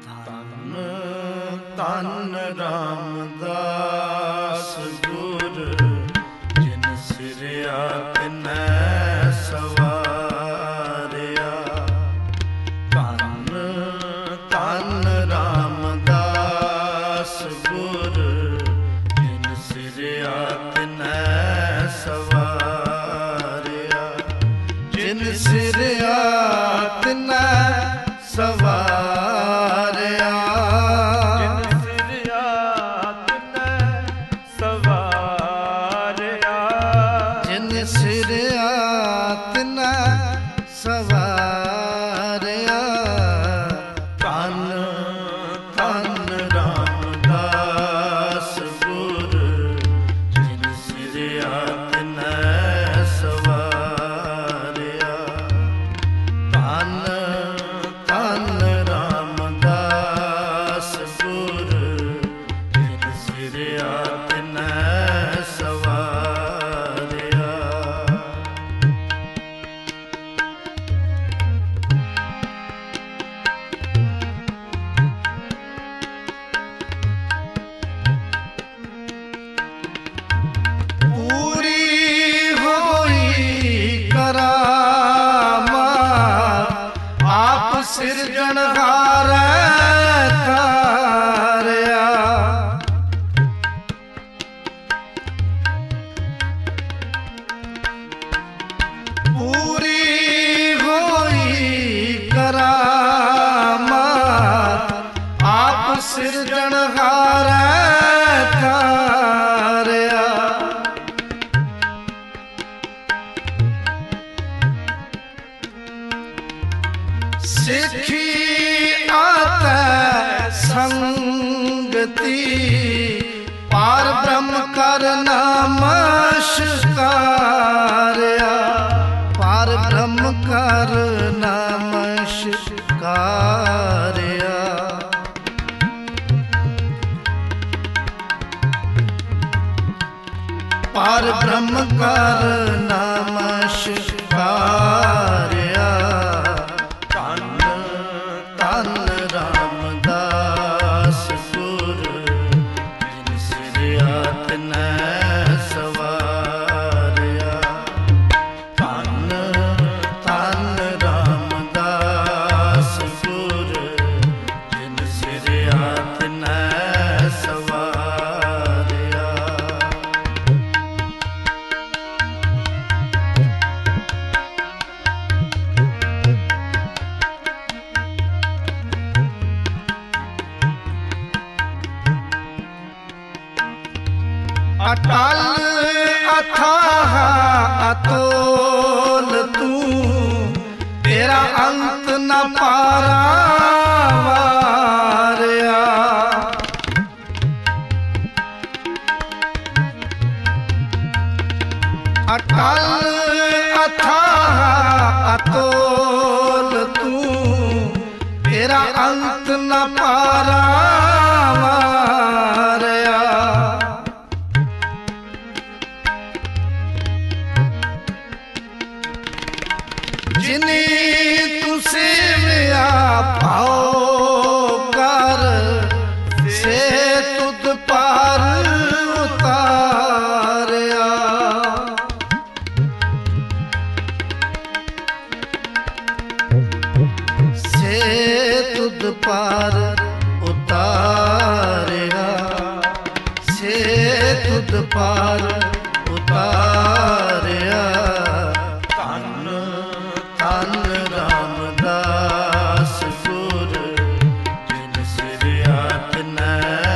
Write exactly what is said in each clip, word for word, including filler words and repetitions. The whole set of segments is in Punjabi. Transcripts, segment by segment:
ਧੰਨ ਧੰਨ ਰਾਮਦਾਸ ਗੁਰ, ਜਿਨ ਸਿਰਿਆ ਤਿਨੈ ਸਵਾਰਿਆ। ਧੰਨ ਧੰਨ ਰਾਮਦਾਸ ਗੁਰ, ਜਿਨ ਸਿਰਿਆ ਤਿਨੈ ਸਵਾਰਿਆ। ਜਿਨ ਸਿਰਿਆ ਤਿਨੈ ਸਵਾਰਿਆ। ਸਿਰਜਣਹਾਰੈ ਤਾਰਿਆ। ਪੂਰੀ ਹੋਈ ਕਰਾਮਾਤ ਆਪ ਸਿਰਜਣਹਾਰੈ ਤਾਰਿਆ। ਸਿੱਖੀ ਆਤੈ ਸੰਗਤੀ, ਪਾਰ ਬ੍ਰਹਮ ਕਰ ਨਮਸਕਾਰਿਆ। ਪਾਰ ਬ੍ਰਹਮ ਕਰ ਨਮਸਕਾਰਿਆ। ਪਾਰ ਬ੍ਰਹਮ ਕਰ ਨਮਸਕਾਰਿਆ। ਅਟਲ ਅਥਾਹ ਅਤੋਲ ਤੂੰ, ਤੇਰਾ ਅੰਤ ਨ ਪਾਰਾਵਾਰਿਆ। ਅਟਲ ਅਥਾਹ ਅਤੋਲ ਤੂੰ, ਤੇਰਾ ਅੰਤ ਨ ਪਾਰਾਵਾਰਿਆ। ਜਿਨੀ ਤੂੰ ਸੇਵਿਆ ਭਾਉ ਕਰ, ਸੇ ਤੁਧ ਪਾਰ ਉਤਾਰਿਆ। ਸੇ ਤੁਧ ਪਾਰ ਉਤਾਰਿਆ। ਸੇ ਤੁਧ ਪਾਰ ਉਤਾਰਿਆ। ਧੰਨ ਰਾਮਦਾਸ ਗੁਰ, ਜਿਨ ਸਿਰਿਆ ਤਿਨੈ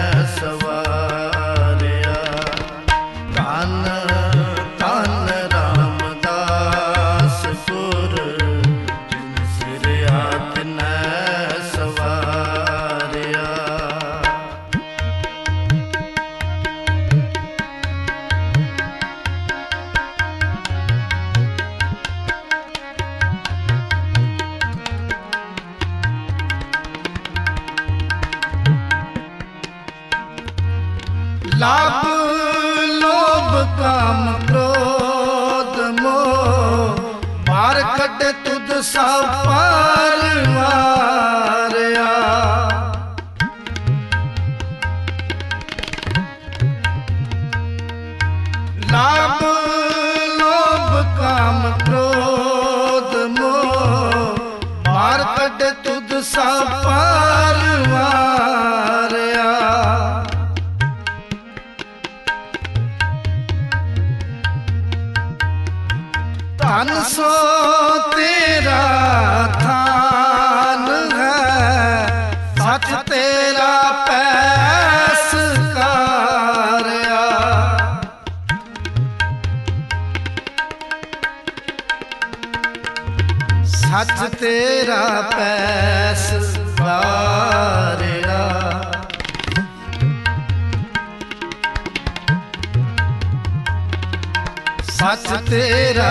ਸਵਾਰਿਆ। ਧੰਨ ਧੰਨ ਰਾਮਦਾਸ ਗੁਰ, ਜਿਨ ਸਿਰਿਆ ਤਿਨੈ ਸਵਾਰਿਆ। ਲਾਭ ਲੋਭ ਕਾਮ ਕ੍ਰੋਧ ਮੋਹ, ਮਾਰ ਕੱਢੇ ਤੁਧ ਸਭ ਪਾਰ ਵਾਰਿਆ। ਕੱਢ ਤੁਧ ਸਾ ਪਾਰ ਵਾਰਿਆ। ਧਨ ਸੋ ਤੇਰਾ ਥਾਨ ਹੈ, ਸੱਚ ਤੇਰਾ ਪੈਸਕਾਰਿਆ। ਸੱਚ ਤੇਰਾ ਪੈਸਕਾਰਿਆ। ਸੱਚ ਤੇਰਾ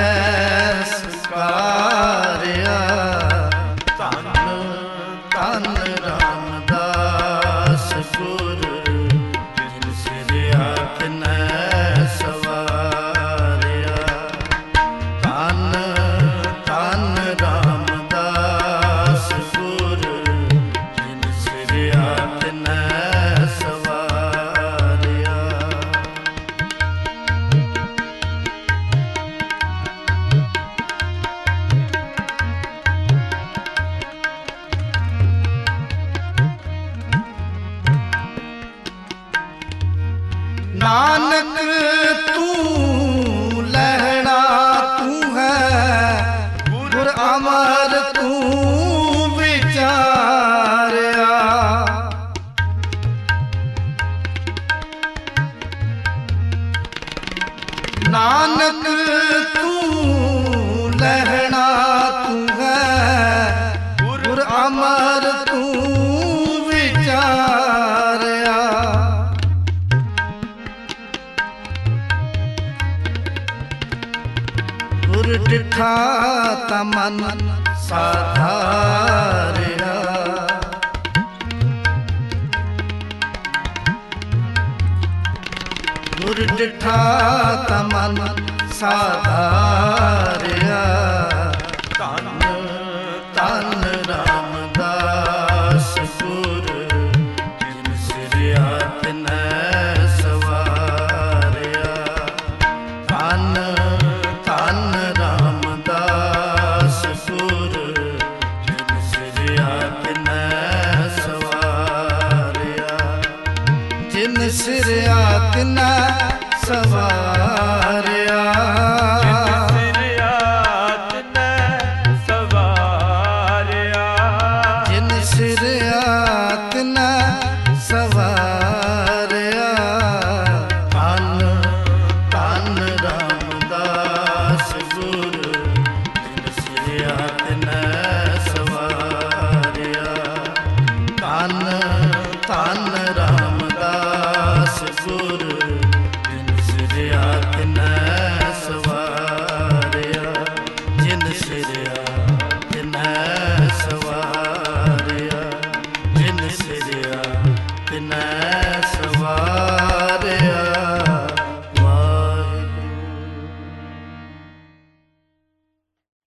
ਪੈਸਕਾਰਿਆ। ਧੰਨ ਧੰਨ ਰਾਮਦਾਸ ਗੁਰ, ਜਿਨ ਸਿਰਿਆ ਤਿਨੈ ਸਵਾਰਿਆ। ਧੰਨ ਧੰਨ ਰਾਮਦਾਸ ਗੁਰ, ਜਿਨ ਸਿਰਿਆ ਤਿਨੈ ਸਵਾਰਿਆ। ਨਾਨਕ ਤੂੰ ਲਹਿਣਾ ਤੂੰ ਹੈ, ਗੁਰ ਅਮਰ ਤੂੰ ਵਿਚਾਰਿਆ। ਨਾਨਕ ਤੂੰ ਲਹਿਣਾ ਤੂੰ ਹੈ, ਗੁਰ ਅਮਰ ਤੂੰ ਵਿਚਾਰਿਆ। ਗੁਰ ਡਿਠਾ ਤਾਂ ਮਨ ਸਾਧਾਰਿਆ। ਗੁਰ ਡਿਠਾ ਤਾਂ ਮਨ ਸਾਧਾਰਿਆ। ਧੰਨ ਧੰਨ ਰਾਮਦਾਸ ਗੁਰ, ਜਿਨ ਸਿਰਿਆ ਤਿਨੈ ਸਵਾਰਿਆ। ਧੰਨ ਧੰਨ ਰਾਮਦਾਸ ਗੁਰ, ਜਿਨ ਸਿਰਿਆ ਤਿਨੈ ਸਵਾਰਿਆ। ਜਿਨ ਸਿਰਿਆ ਤਿਨੈ ਸਵਾਰਿਆ। ਜਿਨ ਸਿਰਿਆ ਤਿਨੈ ਸਵਾਰਿਆ। ਧੰਨ ਧੰਨ ਰਾਮਦਾਸ ਗੁਰ, ਜਿਨ ਸਿਰਿਆ ਤਿਨੈ ਸਵਾਰਿਆ। ਧੰਨ ਧੰਨ ਰਾਮਦਾਸ ਗੁਰ,